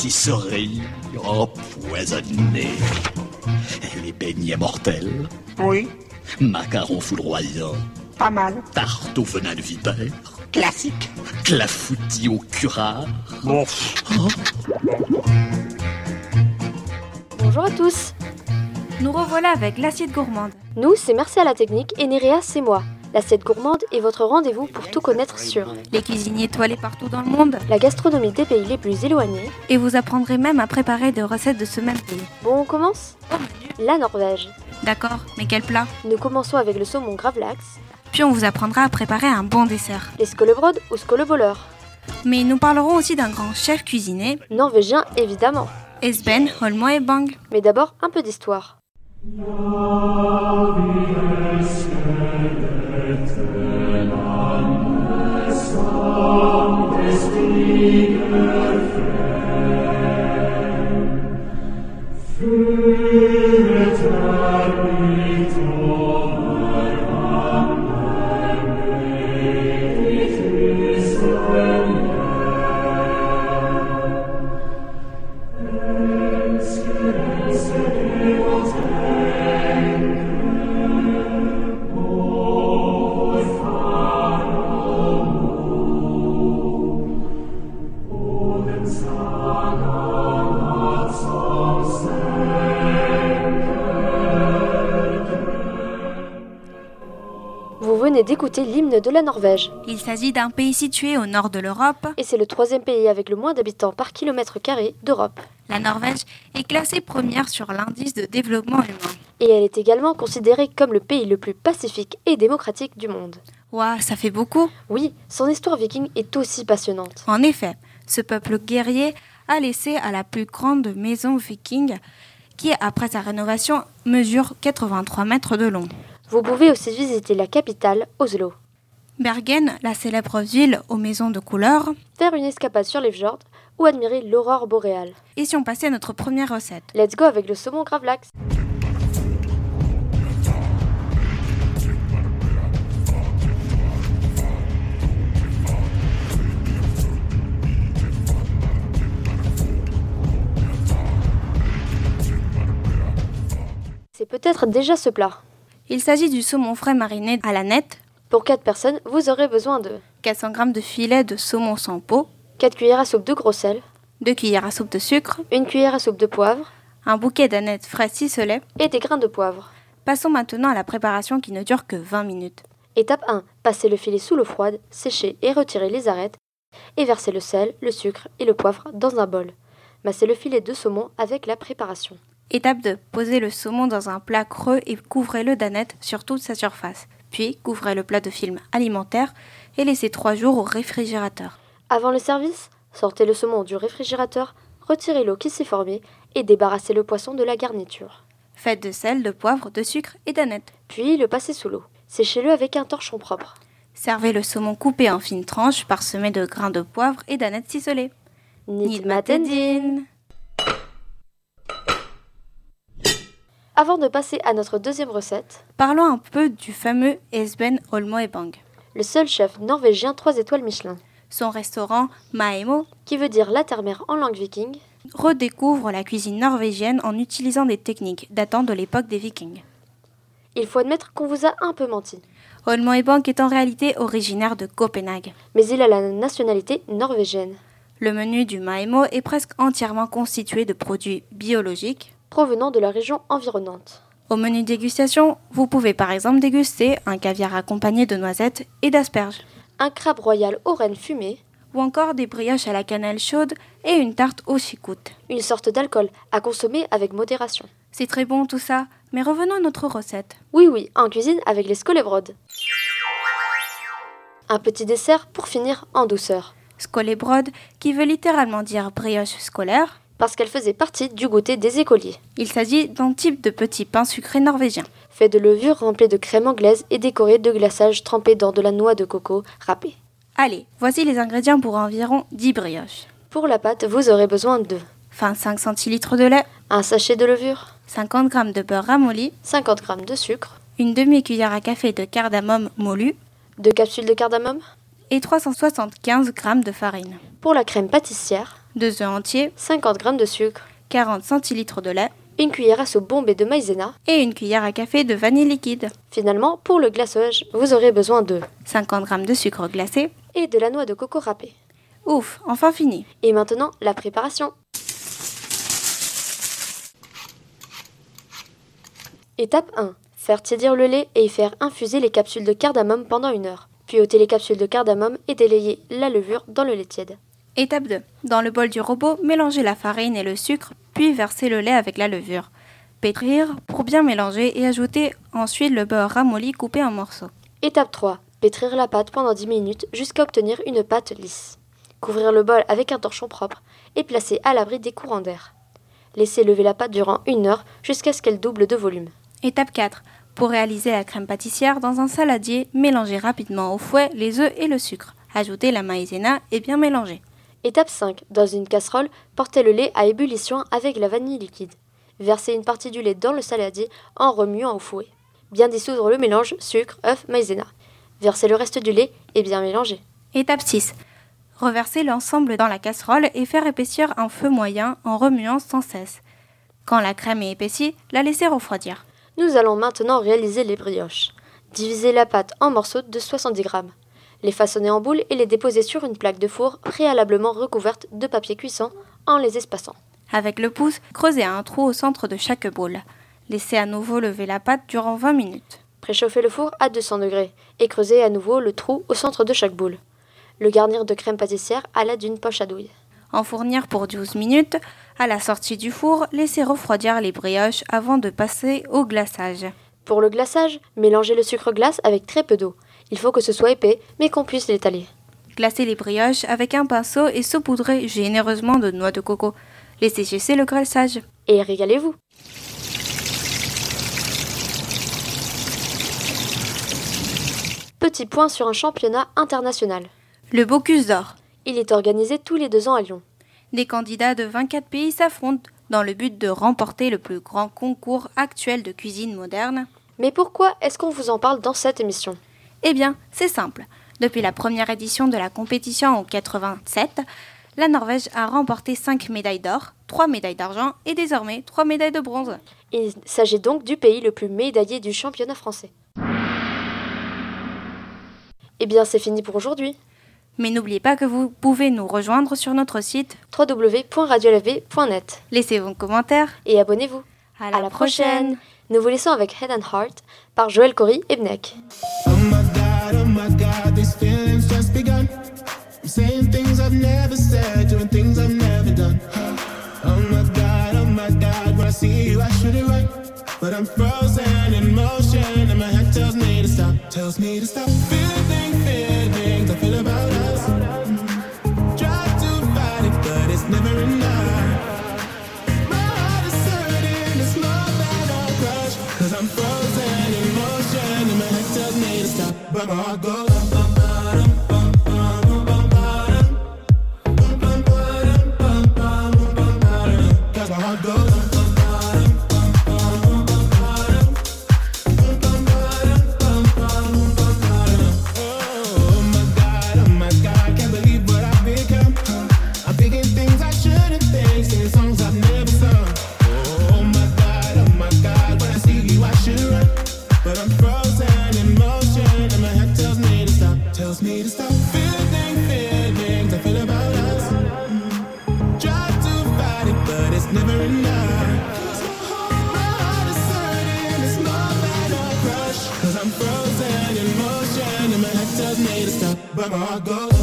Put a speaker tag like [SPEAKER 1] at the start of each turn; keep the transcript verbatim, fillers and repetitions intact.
[SPEAKER 1] pâtisseries empoisonnées. Les beignets mortels.
[SPEAKER 2] Oui,
[SPEAKER 1] Macarons foudroyants.
[SPEAKER 2] pas mal.
[SPEAKER 1] Tarte au venin de vipère.
[SPEAKER 2] Classique.
[SPEAKER 1] Clafoutis au curare.
[SPEAKER 2] Bon.
[SPEAKER 3] Bonjour à tous.
[SPEAKER 4] Nous revoilà avec l'assiette gourmande.
[SPEAKER 3] Nous, c'est Merci à la technique et Nerea, c'est moi. L'assiette gourmande est votre rendez-vous pour tout connaître sur
[SPEAKER 4] Les cuisiniers étoilés partout dans le monde.
[SPEAKER 3] la gastronomie des pays les plus éloignés.
[SPEAKER 4] Et vous apprendrez même à préparer des recettes de ce même pays.
[SPEAKER 3] Bon, on commence ? La Norvège.
[SPEAKER 4] D'accord, mais quel plat?
[SPEAKER 3] Nous commençons avec le saumon gravlax,
[SPEAKER 4] Puis on vous apprendra à préparer un bon dessert.
[SPEAKER 3] les skolebrod ou skoleboller.
[SPEAKER 4] Mais nous parlerons aussi d'un grand chef cuisinier,
[SPEAKER 3] Norvégien, évidemment.
[SPEAKER 4] Esben Holmo-Ebang.
[SPEAKER 3] Mais d'abord, un peu d'histoire. Vous venez d'écouter l'hymne de la Norvège.
[SPEAKER 4] Il s'agit d'un pays situé au nord de l'Europe.
[SPEAKER 3] Et c'est le troisième pays avec le moins d'habitants par kilomètre carré d'Europe.
[SPEAKER 4] La Norvège est classée première sur l'indice de développement humain.
[SPEAKER 3] Et elle est également considérée comme le pays le plus pacifique et démocratique du monde.
[SPEAKER 4] Ouah, ça fait beaucoup.
[SPEAKER 3] Oui, son histoire viking est aussi passionnante.
[SPEAKER 4] En effet, ce peuple guerrier a laissé à la plus grande maison viking qui, après sa rénovation, mesure quatre-vingt-trois mètres de long.
[SPEAKER 3] Vous pouvez aussi visiter la capitale, Oslo.
[SPEAKER 4] Bergen, la célèbre ville aux maisons de couleur.
[SPEAKER 3] Faire une escapade sur les fjords ou admirer l'aurore boréale.
[SPEAKER 4] Et si on passait à notre première recette?
[SPEAKER 3] Let's go avec le saumon gravlax. C'est peut-être déjà ce plat.
[SPEAKER 4] Il s'agit du saumon frais mariné à la nette,
[SPEAKER 3] Pour quatre personnes, vous aurez besoin de
[SPEAKER 4] quatre cents grammes de filet de saumon sans peau,
[SPEAKER 3] quatre cuillères à soupe de gros sel,
[SPEAKER 4] deux cuillères à soupe de sucre,
[SPEAKER 3] une cuillère à soupe de poivre
[SPEAKER 4] un bouquet d'anettes frais ciselées.
[SPEAKER 3] et des grains de poivre.
[SPEAKER 4] Passons maintenant à la préparation qui ne dure que vingt minutes.
[SPEAKER 3] Étape un. Passez le filet sous l'eau froide, séchez et retirez les arêtes et versez le sel, le sucre et le poivre dans un bol. Massez le filet de saumon avec la préparation.
[SPEAKER 4] Étape deux. Posez le saumon dans un plat creux et couvrez-le d'anettes sur toute sa surface. Puis, couvrez le plat de film alimentaire et laissez trois jours au réfrigérateur.
[SPEAKER 3] Avant le service, sortez le saumon du réfrigérateur, retirez l'eau qui s'est formée et débarrassez le poisson de la garniture.
[SPEAKER 4] Faites de sel, de poivre, de sucre et d'anettes.
[SPEAKER 3] Puis le passez sous l'eau. Séchez-le avec un torchon propre.
[SPEAKER 4] Servez le saumon coupé en fines tranches parsemé de grains de poivre et d'anettes ciselées.
[SPEAKER 3] Nidmatendin. Avant de passer à notre deuxième recette,
[SPEAKER 4] Parlons un peu du fameux Esben Holmo-Ebang.
[SPEAKER 3] le seul chef norvégien trois étoiles Michelin,
[SPEAKER 4] Son restaurant Maemo
[SPEAKER 3] qui veut dire la terre-mère en langue viking,
[SPEAKER 4] redécouvre la cuisine norvégienne en utilisant des techniques datant de l'époque des Vikings.
[SPEAKER 3] il faut admettre qu'on vous a un peu menti.
[SPEAKER 4] Holmo-Ebang est en réalité originaire de Copenhague.
[SPEAKER 3] Mais il a la nationalité norvégienne,
[SPEAKER 4] Le menu du Maemo est presque entièrement constitué de produits biologiques.
[SPEAKER 3] provenant de la région environnante.
[SPEAKER 4] Au menu dégustation, vous pouvez par exemple déguster un caviar accompagné de noisettes et d'asperges,
[SPEAKER 3] Un crabe royal aux rennes fumées,
[SPEAKER 4] ou encore des brioches à la cannelle chaude et une tarte au chicoute.
[SPEAKER 3] une sorte d'alcool à consommer avec modération.
[SPEAKER 4] C'est très bon tout ça, mais revenons à notre recette.
[SPEAKER 3] Oui, oui, en cuisine avec les skolebrod. Un petit dessert pour finir en douceur,
[SPEAKER 4] Skolebrod, qui veut littéralement dire brioche scolaire,
[SPEAKER 3] parce qu'elle faisait partie du goûter des écoliers.
[SPEAKER 4] il s'agit d'un type de petit pain sucré norvégien.
[SPEAKER 3] Fait de levure remplie de crème anglaise et décoré de glaçage trempé dans de la noix de coco râpée.
[SPEAKER 4] Allez, voici les ingrédients pour environ dix brioches.
[SPEAKER 3] Pour la pâte, vous aurez besoin de
[SPEAKER 4] vingt-cinq centilitres de lait,
[SPEAKER 3] un sachet de levure,
[SPEAKER 4] cinquante grammes de beurre ramolli,
[SPEAKER 3] cinquante grammes de sucre,
[SPEAKER 4] une demi-cuillère à café de cardamome moulu
[SPEAKER 3] deux capsules de cardamome.
[SPEAKER 4] et trois cent soixante-quinze grammes de farine.
[SPEAKER 3] Pour la crème pâtissière,
[SPEAKER 4] deux œufs entiers,
[SPEAKER 3] cinquante grammes de sucre,
[SPEAKER 4] quarante centilitres de lait
[SPEAKER 3] une cuillère à soupe bombée de maïzena
[SPEAKER 4] et une cuillère à café de vanille liquide.
[SPEAKER 3] Finalement, pour le glaçage, vous aurez besoin de
[SPEAKER 4] cinquante grammes de sucre glacé
[SPEAKER 3] et de la noix de coco râpée.
[SPEAKER 4] Ouf, enfin fini.
[SPEAKER 3] Et maintenant, la préparation. Étape un. Faire tiédir le lait et y faire infuser les capsules de cardamome pendant une heure. Puis ôter les capsules de cardamome et délayer la levure dans le lait tiède.
[SPEAKER 4] Étape deux. Dans le bol du robot, mélangez la farine et le sucre, puis versez le lait avec la levure. Pétrir pour bien mélanger et ajouter ensuite le beurre ramolli coupé en morceaux.
[SPEAKER 3] Étape trois. Pétrir la pâte pendant dix minutes jusqu'à obtenir une pâte lisse. Couvrir le bol avec un torchon propre et placer à l'abri des courants d'air. Laissez lever la pâte durant une heure jusqu'à ce qu'elle double de volume.
[SPEAKER 4] Étape quatre. Pour réaliser la crème pâtissière, dans un saladier, mélangez rapidement au fouet les œufs et le sucre. Ajoutez la maïzena et bien mélanger.
[SPEAKER 3] Étape cinq. Dans une casserole, portez le lait à ébullition avec la vanille liquide. Versez une partie du lait dans le saladier en remuant au fouet. Bien dissoudre le mélange sucre, œuf, maïzena. Versez le reste du lait et bien mélanger.
[SPEAKER 4] Étape six. Reversez l'ensemble dans la casserole et faire épaissir un feu moyen en remuant sans cesse. Quand la crème est épaissie, la laissez refroidir.
[SPEAKER 3] Nous allons maintenant réaliser les brioches. Divisez la pâte en morceaux de soixante-dix grammes. Les façonner en boules et les déposer sur une plaque de four préalablement recouverte de papier cuisson en les espaçant.
[SPEAKER 4] Avec le pouce, creusez un trou au centre de chaque boule. Laissez à nouveau lever la pâte durant vingt minutes.
[SPEAKER 3] Préchauffez le four à deux cents degrés et creusez à nouveau le trou au centre de chaque boule. Le garnir de crème pâtissière à l'aide d'une poche à douille.
[SPEAKER 4] Enfournir pour douze minutes. À la sortie du four, laissez refroidir les brioches avant de passer au glaçage.
[SPEAKER 3] Pour le glaçage, mélangez le sucre glace avec très peu d'eau. Il faut que ce soit épais, mais qu'on puisse l'étaler.
[SPEAKER 4] Glacez les brioches avec un pinceau et saupoudrez généreusement de noix de coco. Laissez cesser le glaçage.
[SPEAKER 3] Et régalez-vous. Petit point sur un championnat international.
[SPEAKER 4] Le Bocuse d'Or.
[SPEAKER 3] Il est organisé tous les deux ans à Lyon.
[SPEAKER 4] Des candidats de vingt-quatre pays s'affrontent dans le but de remporter le plus grand concours actuel de cuisine moderne.
[SPEAKER 3] Mais pourquoi est-ce qu'on vous en parle dans cette émission ?
[SPEAKER 4] Eh bien, c'est simple. Depuis la première édition de la compétition en quatre-vingt-sept, la Norvège a remporté cinq médailles d'or, trois médailles d'argent et désormais trois médailles de bronze.
[SPEAKER 3] Il s'agit donc du pays le plus médaillé du championnat français. Eh bien, c'est fini pour aujourd'hui.
[SPEAKER 4] Mais n'oubliez pas que vous pouvez nous rejoindre sur notre site
[SPEAKER 3] w w w point radio l v point net.
[SPEAKER 4] Laissez vos commentaires
[SPEAKER 3] et abonnez-vous.
[SPEAKER 4] À
[SPEAKER 3] la,
[SPEAKER 4] la
[SPEAKER 3] prochaine.
[SPEAKER 4] prochaine.
[SPEAKER 3] Nous vous laissons avec Head and Heart par Joël Corey et Bnek.
[SPEAKER 5] Oh my God, oh my God, these feelings just begun. I'm saying things I've never said, doing things I've never done. Oh my God, oh my God, when I see you I should it right, but I'm frozen in motion and my head tells me to stop, tells me to stop. Feeling, feelings I feel about us. Try to fight it, but it's never enough. My heart is hurting, it's more than a crush, 'cause I'm frozen in motion and my head tells me to stop, but my heart goes bum, bum, bum, bum, bum, bum, bum, bum, bum, bum, bum, bum, bum, 'cause my heart goes bum, bum, bum, bum, bum, bum, bum, bum, bum, bum. Oh my God, oh my God, can't believe what I've become. I'm thinking things I shouldn't think, singing songs I've never sung. Oh my God, oh my God, when I see you I should run, but I'm frozen in motion and my head tells me to stop, tells me to stop. Feeling, feelings I feel about us. Try to fight it, but it's never enough. My heart is hurting, it's more than a crush, 'cause I'm frozen in motion and my head tells me to stop, but my heart goes